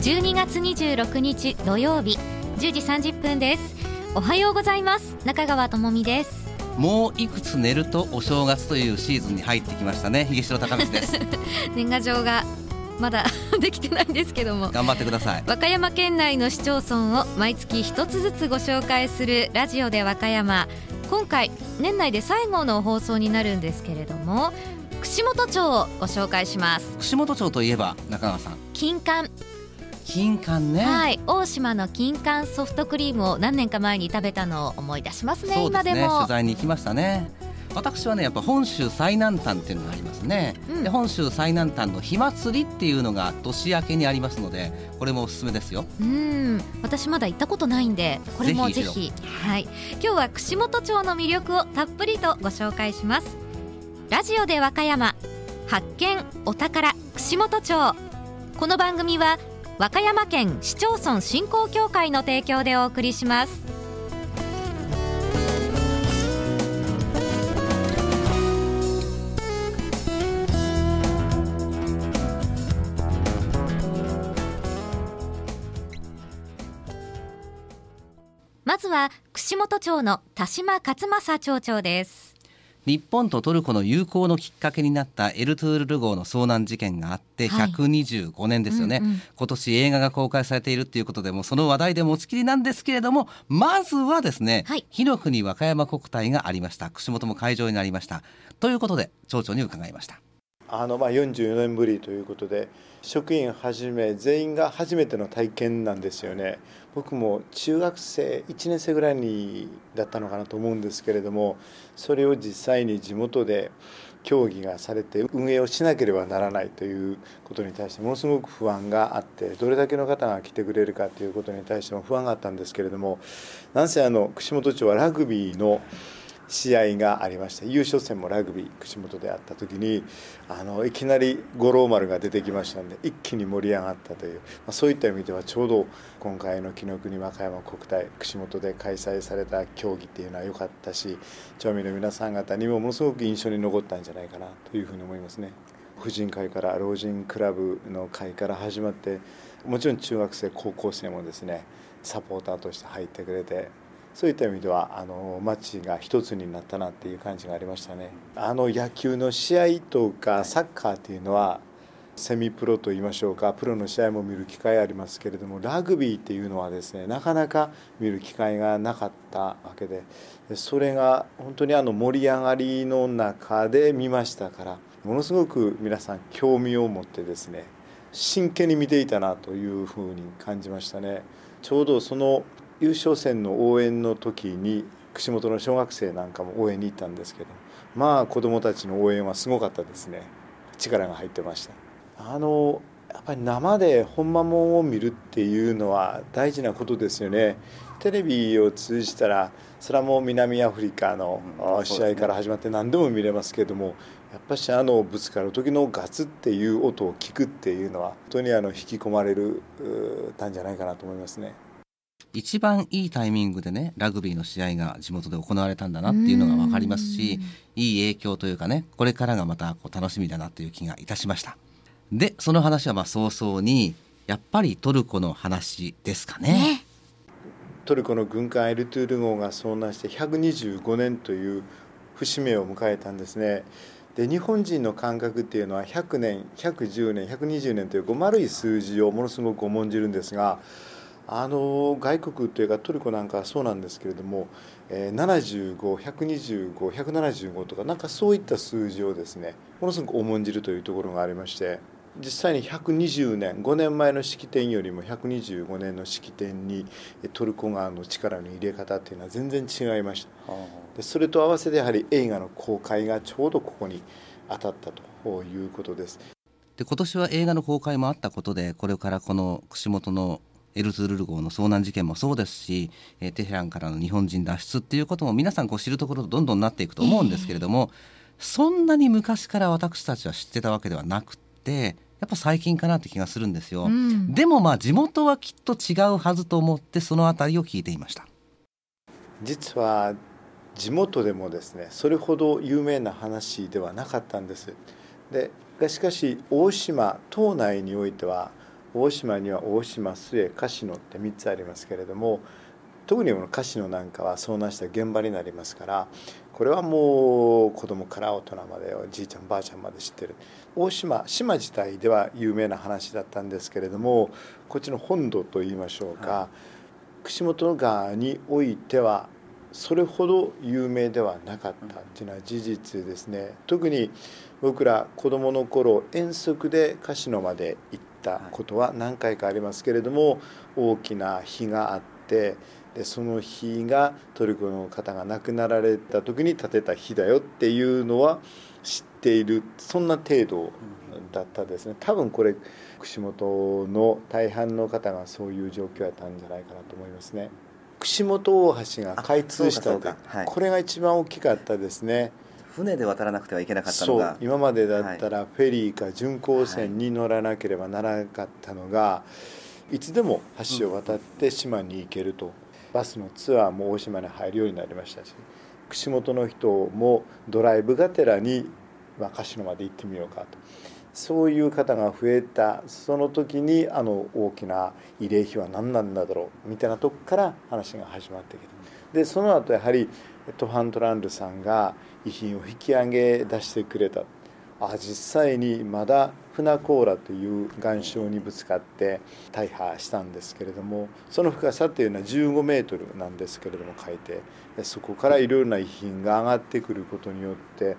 12月26日土曜日10時30分です。おはようございます。中川智美です。 もういくつ寝るとお正月というシーズンに入ってきましたね。ひげしろ高道です年賀状がまだできてないんですけども、 頑張ってください。 和歌山県内の市町村を毎月一つずつご紹介するラジオで和歌山。今回年内で最後の放送になるんですけれども、串本町をご紹介します。 串本町といえば中川さん、 金柑。 金柑ね、 はい、大島の金柑ソフトクリームを何年か前に食べたのを思い出しますね。 そうですね、 今でも取材に行きましたね。私はね、やっぱ本州最南端っていうのがありますね、で本州最南端の火祭りっていうのが年明けにありますので、これもおすすめですよ。 私まだ行ったことないんで、これもぜひはい、今日は串本町の魅力をたっぷりとご紹介します。ラジオで和歌山、発見お宝串本町。この番組は和歌山県市町村振興協会の提供でお送りします。まずは串本町の田島勝正町長です。 日本とトルコの友好のきっかけになったエルトゥールル号の遭難事件があって125年ですよね、今年映画が公開されているということで、もうその話題で持ちきりなんですけれども、まずはですね、火の国和歌山国体がありました。串本も会場になりましたということで、町長に伺いました。 44年ぶりということで、職員はじめ全員が初めての体験なんですよね。僕も中学生1年生ぐらいだったのかなと思うんですけれども、それを実際に地元で協議がされて運営をしなければならないということに対してものすごく不安があって、どれだけの方が来てくれるかということに対しても不安があったんですけれども、なんせ串本町はラグビーの試合がありまして、優勝戦もラグビー串本であった時にいきなり五郎丸が出てきましたので、一気に盛り上がったという、そういった意味ではちょうど今回の紀の国和歌山国体串本で開催された競技っていうのは良かったし、町民の皆さん方にもものすごく印象に残ったんじゃないかなというふうに思いますね。婦人会から老人クラブの会から始まって、もちろん中学生高校生もですねサポーターとして入ってくれて、そういった意味では街が一つになったなっていう感じがありましたね。野球の試合とかサッカーっていうのはセミプロと言いましょうか、プロの試合も見る機会ありますけれども、ラグビーっていうのはですねなかなか見る機会がなかったわけで、それが本当に盛り上がりの中で見ましたから、ものすごく皆さん興味を持ってですね真剣に見ていたなというふうに感じましたね。ちょうどその優勝戦の応援の時に串本の小学生なんかも応援に行ったんですけど、子どもたちの応援はすごかったですね。力が入ってました。やっぱり生で本間もんを見るっていうのは大事なことですよね。テレビを通じたらそれはもう南アフリカの試合から始まって何でも見れますけれども、やっぱしぶつかる時のガツっていう音を聞くっていうのは本当に引き込まれるたんじゃないかなと思いますね。 一番いいタイミングでね、ラグビーの試合が地元で行われたんだなっていうのが分かりますし、いい影響というかね、これからがまた楽しみだなという気がいたしました。でその話は早々にやっぱりトルコの話ですかね。 トルコの軍艦エルトゥール号が遭難して125年という節目を迎えたんですね。で日本人の感覚っていうのは100年110年120年という丸い数字をものすごく重んじるんですが、外国というかトルコなんかはそうなんですけれども、75、125、175とかなんかそういった数字をですねものすごく重んじるというところがありまして、実際に120年5年前の式典よりも125年の式典にトルコ側の力の入れ方っていうのは全然違いました。でそれと合わせてやはり映画の公開がちょうどここに当たったということです。 で今年は映画の公開もあったことで、これからこの串本のエルトゥールル号の遭難事件もそうですし、テヘランからの日本人脱出っていうことも皆さん知るところとどんどんなっていくと思うんですけれども、そんなに昔から私たちは知ってたわけではなくて、やっぱ最近かなって気がするんですよ、でも地元はきっと違うはずと思ってそのあたりを聞いていました。 実は地元でもですねそれほど有名な話ではなかったんです。でしかし大島島内においては大島には大島、須江、鹿島って3つありますけれども、特にこの鹿島なんかは遭難した現場になりますから、これはもう子供から大人まで、おじいちゃんばあちゃんまで知ってる。大島島自体では有名な話だったんですけれども、こっちの本土といいましょうか、串本川においてはそれほど有名ではなかったっていうのは事実ですね。特に僕ら子供の頃遠足で鹿島まで行ったことは何回かありますけれども、大きな碑があって、でその碑がトルコの方が亡くなられた時に建てた碑だよっていうのは知っている、そんな程度だったですね。多分これ串本の大半の方がそういう状況やったんじゃないかなと思いますね。串本大橋が開通した時、これが一番大きかったですね。 船で渡らなくてはいけなかったのが、 そう今までだったらフェリーか巡航船に乗らなければならなかったのが、いつでも橋を渡って島に行けると、バスのツアーも大島に入るようになりましたし、串本の人もドライブがてらに鹿島まで行ってみようかと、そういう方が増えたその時に、大きな慰霊碑は何なんだろうみたいなとこから話が始まってきて、でその後やはりトハントランドさんが遺品を引き上げ出してくれた。実際にまだ船甲羅という岩礁にぶつかって大破したんですけれども、その深さというのは15メートルなんですけれども、海底でそこからいろいろな遺品が上がってくることによって、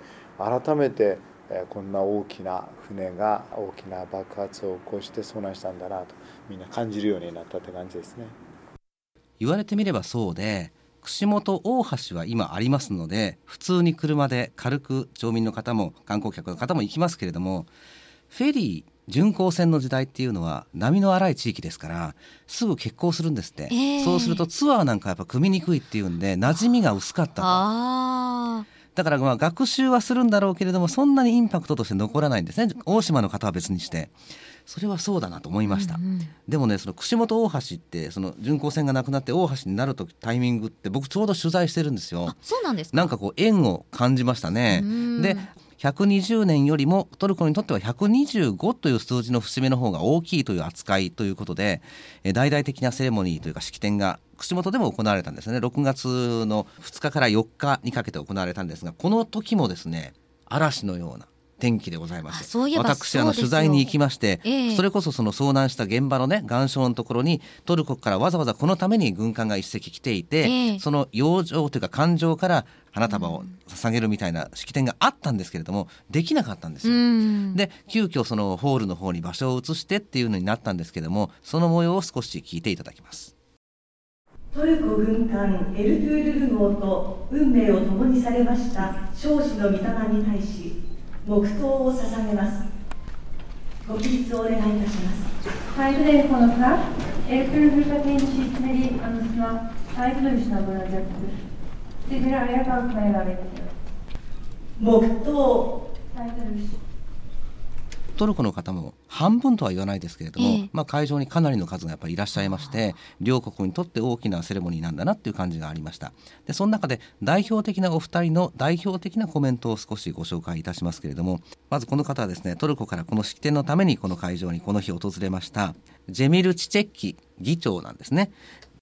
改めてこんな大きな船が大きな爆発を起こして遭難したんだなと、みんな感じるようになったって感じですね。 言われてみればそうで、串本大橋は今ありますので、普通に車で軽く町民の方も観光客の方も行きますけれども、フェリー巡航船の時代っていうのは波の荒い地域ですからすぐ欠航するんですって、そうするとツアーなんかやっぱ組みにくいっていうんで馴染みが薄かったと。だから学習はするんだろうけれども、そんなにインパクトとして残らないんですね。大島の方は別にして、それはそうだなと思いました、でもね、その串本大橋ってその巡航船がなくなって大橋になるタイミングって僕ちょうど取材してるんですよ。 そうなんですか。 なんかこう縁を感じましたね。で120年よりもトルコにとっては125という数字の節目の方が大きいという扱いということで、大々的なセレモニーというか式典が串本でも行われたんですね。6月の2日から4日にかけて行われたんですが、この時もですね、嵐のような天気でございまして、私取材に行きまして、それこそその遭難した現場のね、岩礁のところにトルコからわざわざこのために軍艦が一隻来ていて、その洋上というか艦上から花束を捧げるみたいな式典があったんですけれども、できなかったんですよ。で急遽そのホールの方に場所を移してっていうのになったんですけれども、その模様を少し聞いていただきます。 トルコ軍艦エルトゥールル号と運命を共にされました少子の御霊に対し黙祷を捧げます。ご起立をお願いいたします。 Saygıdeğer konuklar, Ertuğrul Hürmet'in şiitleri anısına saygı duruşuna bulunacaktır. Sizleri ayağa kalkmaya davet ediyorum. 黙祷。 saygı duruşu。 トルコの方も半分とは言わないですけれども、会場にかなりの数がやっぱりいらっしゃいまして、両国にとって大きなセレモニーなんだなっていう感じがありました。でその中で代表的なお二人の代表的なコメントを少しご紹介いたしますけれども、まずこの方はですね、トルコからこの式典のためにこの会場にこの日訪れましたジェミル・チチェッキ議長なんですね。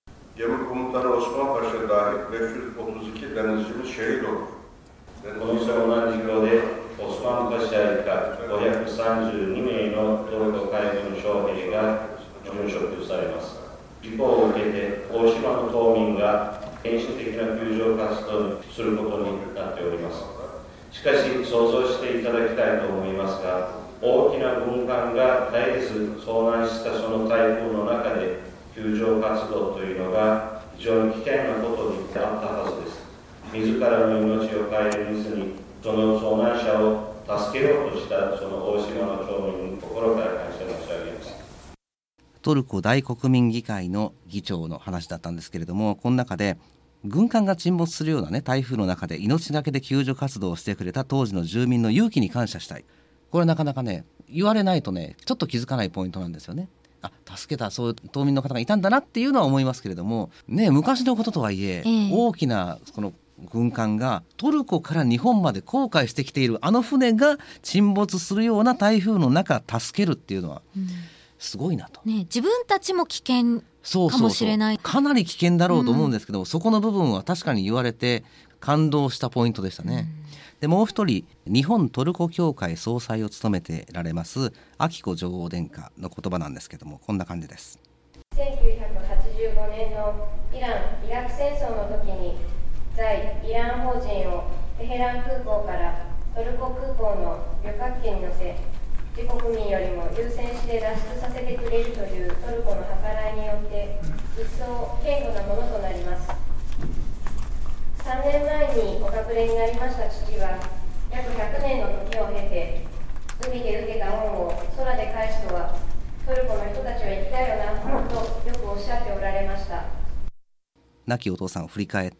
この遭難事故でオスマンパシャ以下532名のトルコ海軍将兵が殉職されます。事故を受けて大島の島民が原始的な救助活動をすることになっております。しかし想像していただきたいと思いますが、大きな軍艦が絶えず遭難したその台風の中で救助活動というのが非常に危険なことになったはずです。自らの命を顧みずにその遭難者を助けようとしたその大島の町民に心から感謝申し上げます。 トルコ大国民議会の議長の話だったんですけれども、この中で軍艦が沈没するようなね、台風の中で命がけで救助活動をしてくれた当時の住民の勇気に感謝したい。これなかなかね、言われないとね、ちょっと気づかないポイントなんですよね。助けたそういう島民の方がいたんだなっていうのは思いますけれどもね、昔のこととはいえ、大きなこの軍艦がトルコから日本まで航海してきているあの船が沈没するような台風の中助けるっていうのは、 すごいなと、 ね、自分たちも危険かもしれない。 かなり危険だろうと思うんですけど、そこの部分は確かに言われて感動したポイントでしたね。でもう一人、日本トルコ協会総裁を務めてられます彬子女王殿下の言葉なんですけども、こんな感じです。 1985年のイラン・イラク戦争の時に在イラン邦人をテヘラン空港からトルコ空港の旅客機に乗せ、自国民よりも優先して脱出させてくれるというトルコの計らいによって一層堅固なものとなります。3年前にお隠れになりました父は約100年の時を経て、海で受けた恩を空で返すとはトルコの人たちは生きたよなとよくおっしゃっておられました。 亡きお父さんを振り返って、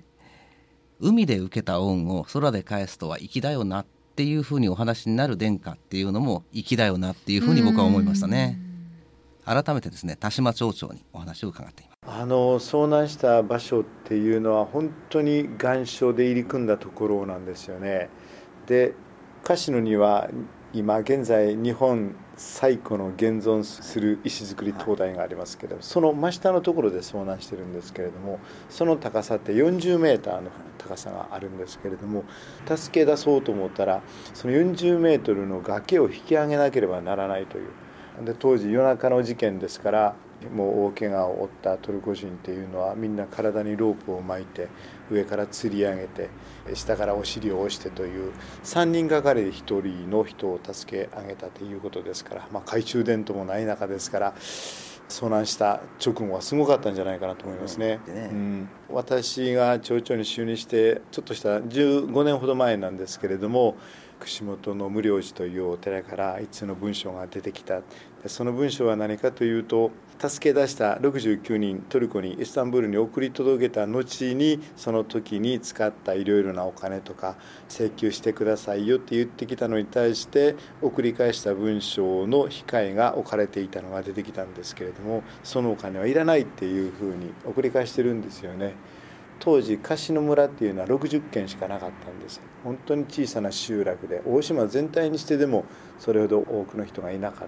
海で受けた恩を空で返すとは粋だよなっていうふうにお話になる殿下っていうのも粋だよなっていうふうに僕は思いましたね。改めてですね、田島町長にお話を伺っています。 遭難した場所っていうのは本当に岩礁で入り組んだところなんですよね。で、樫野には今現在日本最古の現存する石造り灯台がありますけど、その真下のところで遭難してるんですけれども、その高さって40メーターの高さがあるんですけれども、助け出そうと思ったらその40メートルの崖を引き上げなければならないという。で、当時夜中の事件ですから、もう大怪我を負ったトルコ人っていうのはみんな体にロープを巻いて上から吊り上げて下からお尻を押してという3人がかりで1人の人を助け上げたということですから、懐中電灯もない中ですから、遭難した直後はすごかったんじゃないかなと思いますね。私が町長に就任してちょっとした15年ほど前なんですけれども、串本の無量寺というお寺から一通の文章が出てきた。その文章は何かというと、助け出した69人トルコにイスタンブールに送り届けた後にその時に使ったいろいろなお金とか請求してくださいよって言ってきたのに対して送り返した文章の控えが置かれていたのが出てきたんですけれども、そのお金はいらないっていうふうに送り返してるんですよね。当時樫野村っていうのは60軒しかなかったんです。本当に小さな集落で、大島全体にしてでもそれほど多くの人がいなかった。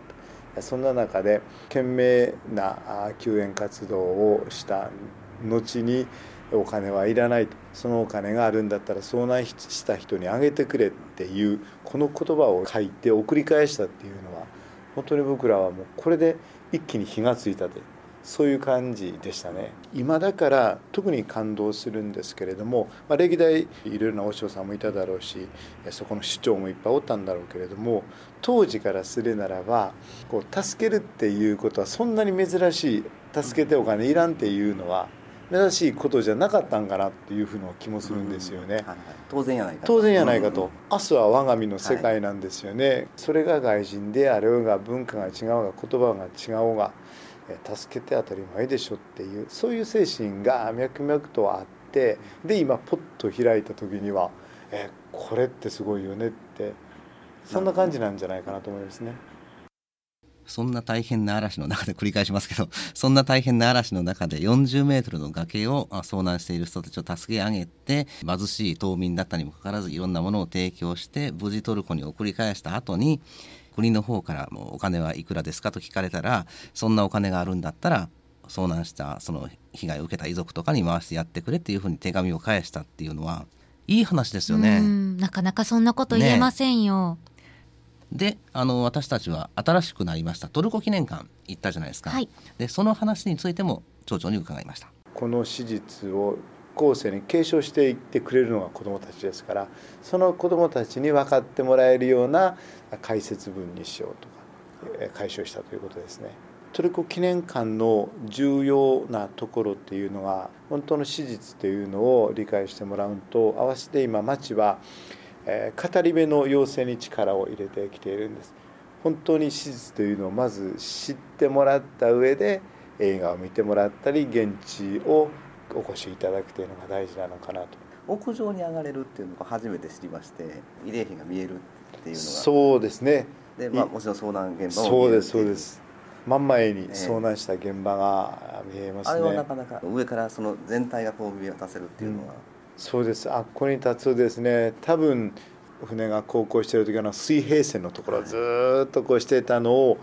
そんな中で懸命な救援活動をした後にお金はいらないと、そのお金があるんだったら遭難した人にあげてくれっていうこの言葉を書いて送り返したっていうのは、本当に僕らはもうこれで一気に火がついたと、そういう感じでしたね。今だから特に感動するんですけれども、歴代いろいろな和尚さんもいただろうし、そこの首長もいっぱいおったんだろうけれども、当時からするならば助けるっていうことはそんなに珍しい、助けてお金いらんっていうのは珍しいことじゃなかったんかなっていうふうな気もするんですよね。 当然やないかと。 当然やないかと。明日は我が身の世界なんですよね。それが外人であろうが文化が違うが言葉が違おうが、助けて当たり前でしょっていう、そういう精神が脈々とあって、で今ポッと開いた時にはこれってすごいよねって、そんな感じなんじゃないかなと思いますね。 そんな大変な嵐の中で繰り返しますけど、そんな大変な嵐の中で40メートルの崖を遭難している人たちを助け上げて、貧しい島民だったにもかかわらずいろんなものを提供して無事トルコに送り返した後に、国の方からもお金はいくらですかと聞かれたら、そんなお金があるんだったら遭難したその被害を受けた遺族とかに回してやってくれっていうふうに手紙を返したっていうのはいい話ですよね。 なかなかそんなこと言えませんよ。 で、私たちは新しくなりましたトルコ記念館行ったじゃないですか。でその話についても町長に伺いました。 この史実を後世に継承していってくれるのが子どもたちですから、その子どもたちに分かってもらえるような解説文にしようとか解消したということですね。トルコ記念館の重要なところっていうのは、本当の史実というのを理解してもらうと、合わせて今町は語り部の養成に力を入れてきているんです。本当に史実というのをまず知ってもらった上で映画を見てもらったり現地をお越しいただくというのが大事なのかなと。 屋上に上がれるっていうのが初めて知りまして、慰霊碑が見えるっていうのが。 そうですね。 で、もちろん遭難現場も見える。そうです。真ん前に遭難した現場が見えますね。 あれはなかなか上からその全体がこう見渡せるっていうのは、 そうです。ここに立つとですね、多分船が航行している時の水平線のところをずっとこうしていたのを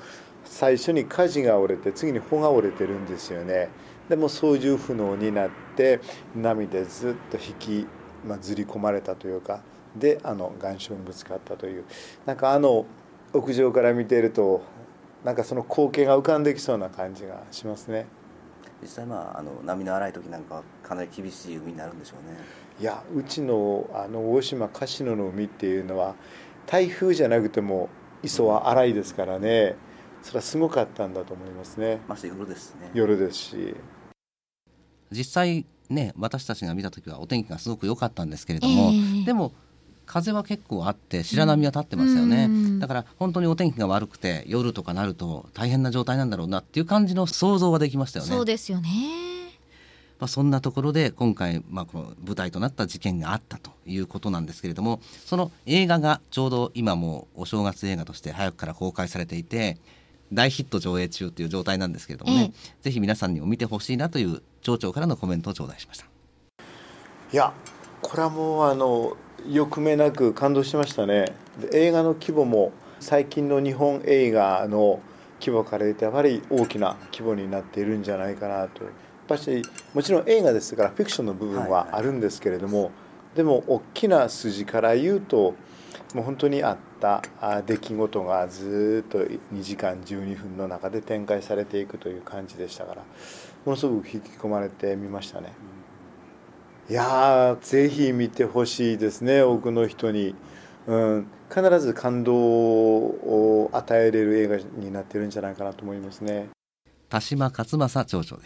最初に舵が折れて次に帆が折れてるんですよね。でも操縦不能になって波でずっとずり込まれたというか、で岩礁にぶつかったという、なんか屋上から見ているとなんかその光景が浮かんできそうな感じがしますね。 実際波の荒い時なんかはかなり厳しい海になるんでしょうね。 いや、うちの大島柏野の海っていうのは台風じゃなくても磯は荒いですからね、それはすごかったんだと思いますね。 まして夜ですね。 夜ですし、 実際ね、私たちが見た時はお天気がすごく良かったんですけれども、でも風は結構あって白波は立ってましたよね。だから本当にお天気が悪くて夜とかなると大変な状態なんだろうなっていう感じの想像はできましたよね。 そうですよね。 そんなところで今回、この舞台となった事件があったということなんですけれども、その映画がちょうど今もお正月映画として早くから公開されていて大ヒット上映中という状態なんですけれどもね、ぜひ皆さんにも見てほしいなという町長からのコメントを頂戴しました。 いや、これはもう欲目なく感動しましたね。で、映画の規模も最近の日本映画の規模から言うとやっぱり大きな規模になっているんじゃないかなと。やっぱりもちろん映画ですからフィクションの部分はあるんですけれども、でも大きな筋から言うともう本当にあった出来事がずっと2時間12分の中で展開されていくという感じでしたから、ものすごく引き込まれてみましたね。いやー、ぜひ見てほしいですね、多くの人に。必ず感動を与えれる映画になっているんじゃないかなと思いますね。 田島勝正町長でした。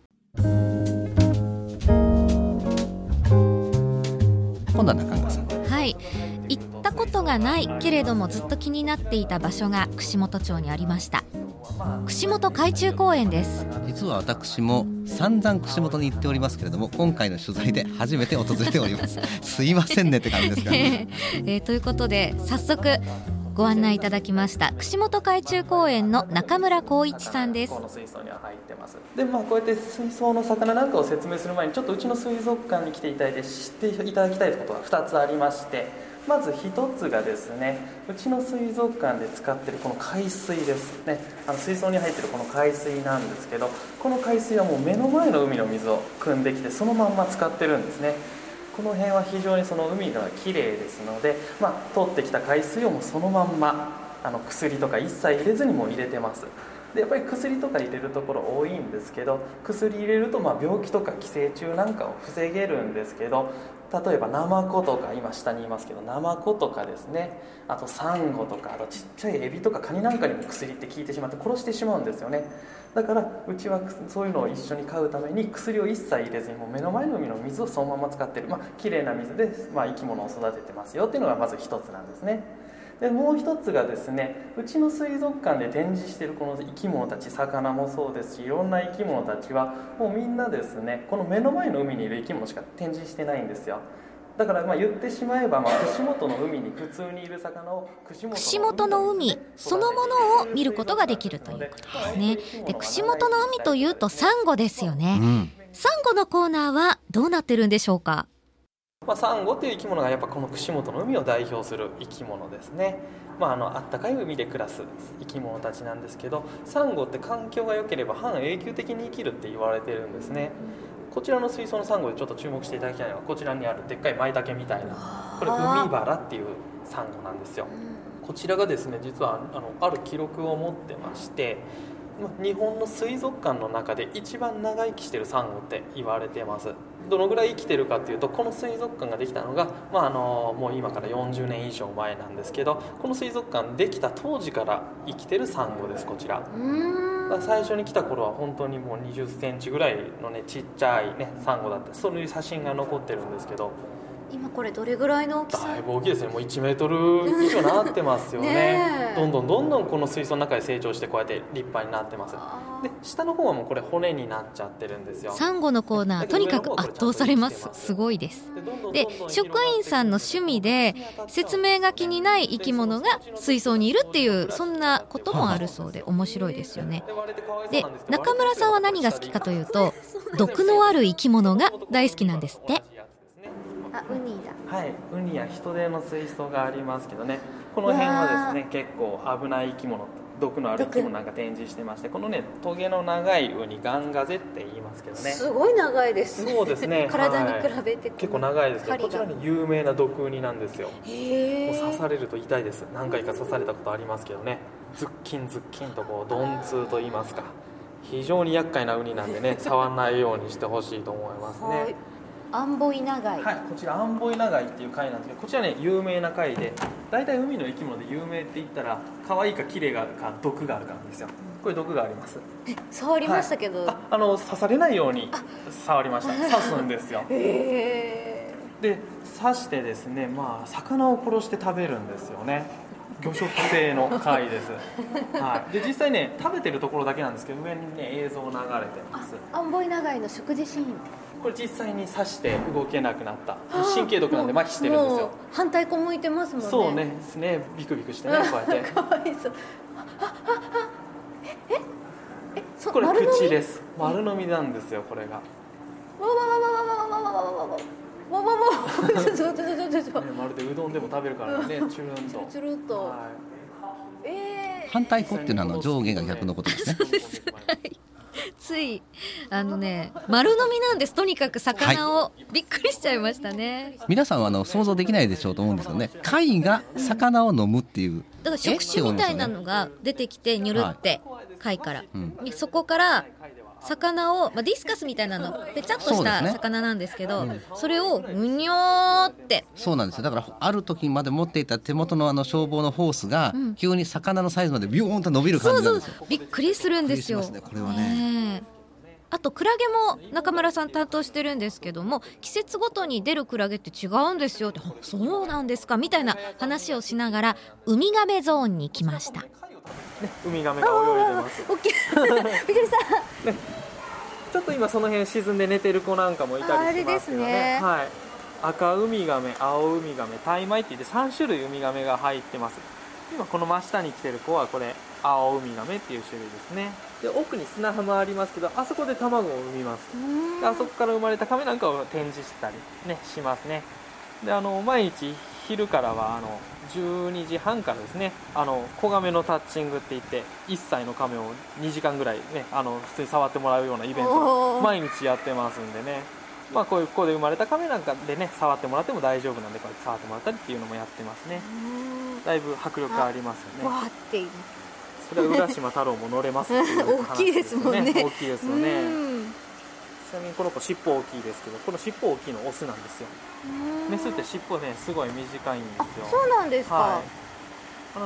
今度は中川さん。 はい、行ったことがないけれどもずっと気になっていた場所が串本町にありました。串本海中公園です。 実は私も散々串本に行っておりますけれども、今回の取材で初めて訪れておりますすいませんねって感じですからねということで早速ご案内いただきました串本海中公園の中村光一さんです。 この水槽には入ってます。で、こうやって水槽の魚なんかを説明する前にちょっとうちの水族館に来ていただいて知っていただきたいことが2つありまして、まず1つがですね、うちの水族館で使っているこの海水ですね。水槽に入っているこの海水なんですけど、この海水はもう目の前の海の水を汲んできてそのまんま使ってるんですね。この辺は非常にその海がきれいですので、通ってきた海水をもうそのまんま薬とか一切入れずにもう入れてます。で、やっぱり薬とか入れるところ多いんですけど、薬入れると病気とか寄生虫なんかを防げるんですけど、例えばナマコとか今下にいますけどナマコとかですね、あとサンゴとか、あとちっちゃいエビとかカニなんかにも薬って効いてしまって殺してしまうんですよね。だからうちはそういうのを一緒に飼うために薬を一切入れずにもう目の前の海の水をそのまま使っている、きれいな水で、生き物を育ててますよっていうのがまず一つなんですね。で、もう一つがですね、うちの水族館で展示しているこの生き物たち、魚もそうですしいろんな生き物たちはもうみんなですね、この目の前の海にいる生き物しか展示してないんですよ。だから言ってしまえば、串本の海に普通にいる魚を串本の海そのものを見ることができるということですね。で、串本の海というとサンゴですよね。サンゴのコーナーはどうなってるんでしょうか。 サンゴという生き物がやっぱこの串本の海を代表する生き物ですね。あったかい海で暮らす生き物たちなんですけど、サンゴって環境が良ければ半永久的に生きるって言われてるんですね。こちらの水槽のサンゴでちょっと注目していただきたいのはこちらにあるでっかいマイタケみたいな、これ海バラっていうサンゴなんですよ。こちらがですね、実はある記録を持ってまして、日本の水族館の中で一番長生きしてるサンゴって言われてます。どのぐらい生きてるかっていうと、この水族館ができたのが、もう今から40年以上前なんですけど、この水族館できた当時から生きてるサンゴです。こちら最初に来た頃は本当にもう20センチぐらいのね、ちっちゃいねサンゴだった。そういう写真が残ってるんですけど、 今これどれぐらいの大きさ？ だいぶ大きいですね。もう1メートル以上なってますよねどんどんこの水槽の中で成長してこうやって立派になってます。で、下の方はもうこれ骨になっちゃってるんですよ。 サンゴのコーナーとにかく圧倒されます。すごいです。で、職員さんの趣味で説明書きにない生き物が水槽にいるっていうそんなこともあるそうで面白いですよね。で、中村さんは何が好きかというと毒のある生き物が大好きなんですって。 ウニだ。 はい、ウニやヒトデの水槽がありますけどね、この辺はですね結構危ない生き物毒のある生き物なんか展示してまして、このねトゲの長いウニガンガゼって言いますけどね。 すごい長いですね。 そうですね体に比べて、 結構長いですけど、こちらに有名な毒ウニなんですよ。もう刺刺されると痛いです。何回か刺されたことありますけどね、ズッキンズッキンとこう鈍痛と言いますか、非常に厄介なウニなんでね触らないようにしてほしいと思いますね。 はい、アンボイナガイ、 はい、こちらアンボイナガイっていう貝なんですけど、こちらね有名な貝で、大体海の生き物で有名って言ったら可愛いか綺麗か毒があるからなんですよ。これ毒があります。 触りましたけど、 はい、刺されないように触りました。刺すんですよ。で刺してですね、魚を殺して食べるんですよね。魚食性の貝です。はい、で実際ね食べてるところだけなんですけど、上にね映像流れてます。 アンボイナガイの食事シーン、 これ実際に刺して動けなくなった神経毒なんで麻痺してるんですよ。 反対向いてますもんね。 そうねですね、ビクビクしてねこうやって。 かわいそう。 これ口です。丸飲みなんですよこれが。まるでうどんでも食べるからね、チュルンと。 チュルンと。 反対語っていうのは上下が逆のことですね。 そうです。つい丸飲みなんです。とにかく魚を、びっくりしちゃいましたね。 皆さんは想像できないでしょうと思うんですよね。貝が魚を飲むっていう、 だから触手みたいなのが出てきてニュルって貝から、そこから魚を、ディスカスみたいなのペチャッとした魚なんですけど、それをうにょーって。 そうなんですよ。だからある時まで持っていた手元の消防のホースが急に魚のサイズまでビューンと伸びる感じなんですよ。 びっくりするんですよ。 これはね。 あとクラゲも中村さん担当してるんですけども、季節ごとに出るクラゲって違うんですよって、そうなんですかみたいな話をしながらウミガメゾーンに来ました。 ウミガメが泳いでます。 びっくりした、 ちょっと今その辺沈んで寝てる子なんかもいたりしますけどね。はい、赤ウミガメ、青ウミガメ、タイマイっていって3種類ウミガメが入ってます。今この真下に来てる子はこれ青ウミガメっていう種類ですね。で奥に砂浜ありますけど、あそこで卵を産みます。であそこから生まれたカメなんかを展示したり、ね、しますね。で毎日昼からは12時半からですね、子ガメのタッチングって言って1歳のカメを2時間ぐらいね普通に触ってもらうようなイベントを毎日やってますんでね、こういう子で生まれたカメなんかでね触ってもらっても大丈夫なんで、こうやって触ってもらったりっていうのもやってますね。だいぶ迫力ありますよね。 わーってそれは浦島太郎も乗れますっていう話ですよね。 大きいですもんね。 大きいですよね。ちなみにこの子尻尾大きいですけど、この尻尾大きいのオスなんですよ。メスって尻尾ねすごい短いんですよ。 そうなんですか。 はい、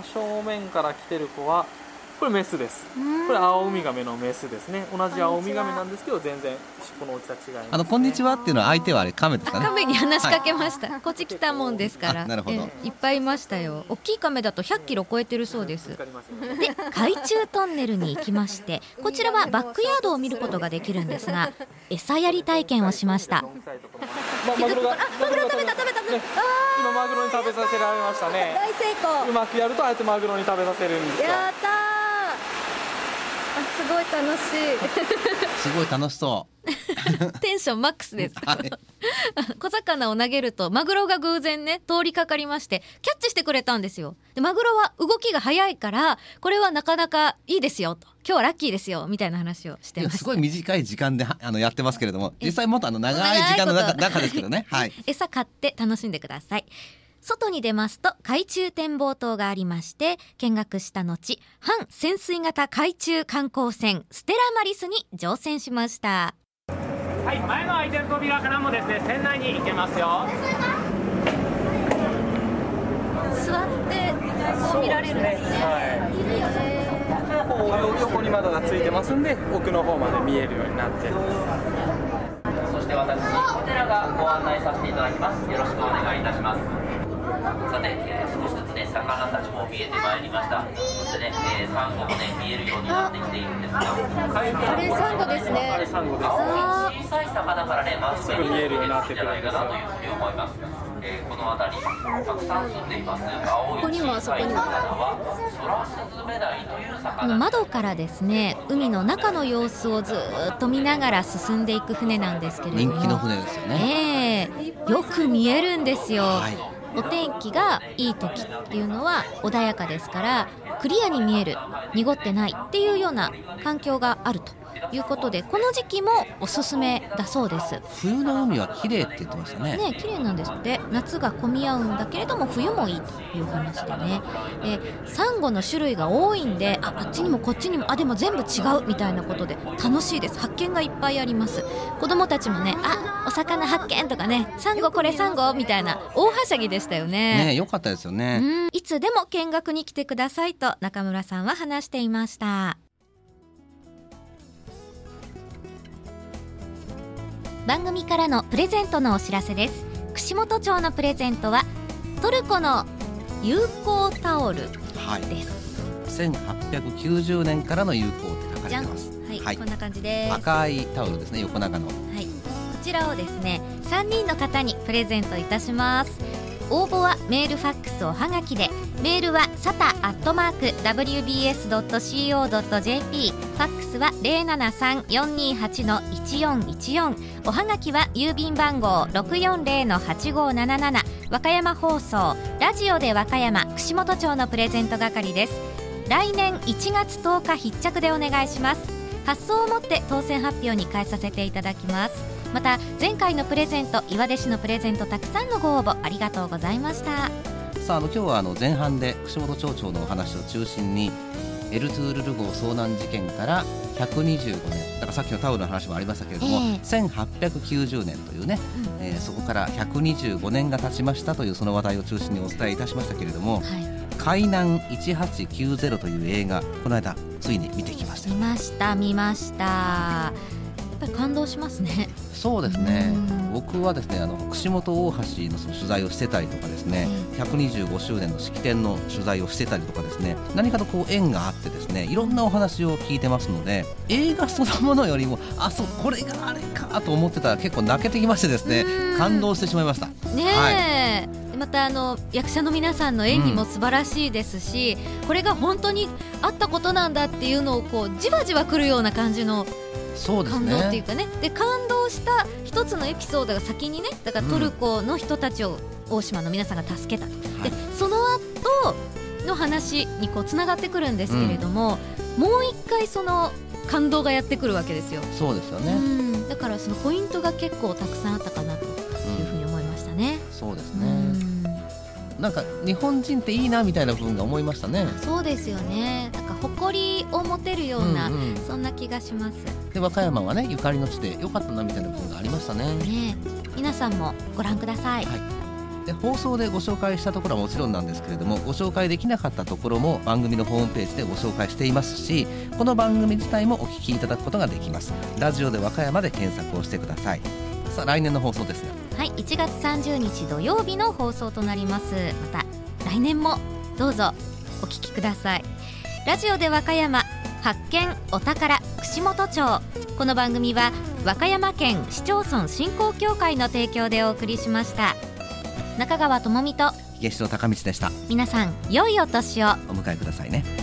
正面から来てる子はこれメスです。これ青ウミガメのメスですね。同じ青ウミガメなんですけど全然尻尾の大きさ違います、ね。 こんにちはっていうのは相手はあれカメですかね。 カメに話しかけました。こっち来たもんですから。 なるほど。 いっぱいいましたよ。大きいカメだと100キロ超えてるそうです。で海中トンネルに行きまして、こちらはバックヤードを見ることができるんですが、餌やり体験をしました。 マグロ食べた、今マグロに食べさせられましたね。 大成功。 うまくやるとああやってマグロに食べさせるんですよ。 やったー。すごい楽しい。 すごい楽しそうテンションマックスです、小魚を投げるとマグロが偶然ね通りかかりまして、キャッチしてくれたんですよ。でマグロは動きが速いから、これはなかなかいいですよと、今日はラッキーですよみたいな話をしてました。 すごい短い時間でやってますけれども、実際もっと長い時間の中ですけどね、はい、 餌買って楽しんでください。外に出ますと海中展望塔がありまして、見学した後、半潜水型海中観光船ステラマリスに乗船しました。 はい、前の開いてる扉からもですね、船内に行けますよ。 座ってこう見られるんですね。 横に窓がついてますんで、奥の方まで見えるようになってる。 そして私、こちらがご案内させていただきます。よろしくお願いいたします。さて、少しずつね、魚たちも見えてまいりました。そしてね、サンゴもね、見えるようになってきているんですが、 あれサンゴですね。 あれサンゴです。 小さい魚からね、まず見えるようになってくるんですよ。 じゃないかなというふうに思います。この辺り、たくさん住んでいます青い小さい魚はソラスズメダイという魚。 窓からですね、海の中の様子をずっと見ながら進んでいく船なんですけれども、 人気の船ですよね。 よく見えるんですよ。お天気がいい時っていうのは穏やかですから、 クリアに見える、濁ってないっていうような環境があるということで、この時期もおすすめだそうです。 冬の海は綺麗って言ってましたね。 綺麗なんですって。夏が混み合うんだけれども冬もいいという話でね、サンゴの種類が多いんで、あっちにもこっちにもでも全部違うみたいなことで楽しいです。発見がいっぱいあります。子供たちもね、お魚発見とかね、サンゴこれサンゴみたいな大はしゃぎでしたよね。 よかったですよね。 いつでも見学に来てくださいと中村さんは話していました。番組からのプレゼントのお知らせです。串本町のプレゼントはトルコの友好タオルです、 1890年からの友好って書かれてます。 こんな感じです。 赤いタオルですね、横長の。 こちらをですね3人の方にプレゼントいたします。応募はメール、ファックス、おはがきで、メールはsata@wbs.co.jp、 ファックスは 073-428-1414、 おはがきは郵便番号 640-8577、 和歌山放送ラジオで和歌山串本町のプレゼント係です。来年1月10日必着でお願いします。発送をもって当選発表に変えさせていただきます。また前回のプレゼント、岩出市のプレゼント、たくさんのご応募ありがとうございました。 さあ、今日は前半で串本町長のお話を中心にエルトゥールル号遭難事件から125年、だからさっきのタオルの話もありましたけれども、1890年というね、そこから125年が経ちましたというその話題を中心にお伝えいたしましたけれども、海難1890という映画、この間ついに見てきました。 見ました。やっぱり感動しますね。 そうですね。僕はですね、串本大橋のその取材をしてたりとかですね、125周年の式典の取材をしてたりとかですね、何かと縁があってですね、いろんなお話を聞いてますので、映画そのものよりもこれがあれかと思ってたら結構泣けてきましてですね、感動してしまいましたね。 また役者の皆さんの演技も素晴らしいですし、これが本当にあったことなんだっていうのをじわじわくるような感じの感動っていうかね。で、感動した一つのエピソードが先にね、だからトルコの人たちを大島の皆さんが助けた、でその後の話につながってくるんですけれども、もう一回その感動がやってくるわけですよ。 そうですよね。 だからそのポイントが結構たくさんあったかなというふうに思いましたね。 そうですね。なんか日本人っていいなみたいな部分が思いましたね。 そうですよね。なんか誇りを持てるような、そんな気がします。 で、和歌山はね、ゆかりの地でよかったなみたいな部分がありましたね。 皆さんもご覧ください。 で、放送でご紹介したところはもちろんなんですけれども、ご紹介できなかったところも番組のホームページでご紹介していますし、この番組自体もお聞きいただくことができます。ラジオで和歌山で検索をしてください。さあ、来年の放送ですが、1 月30日土曜日の放送となります。また来年もどうぞお聞きください。ラジオで和歌山、発見お宝串本町。この番組は和歌山県市町村振興協会の提供でお送りしました。中川智美と東野孝道でした。 皆さん、良いお年をお迎えくださいね。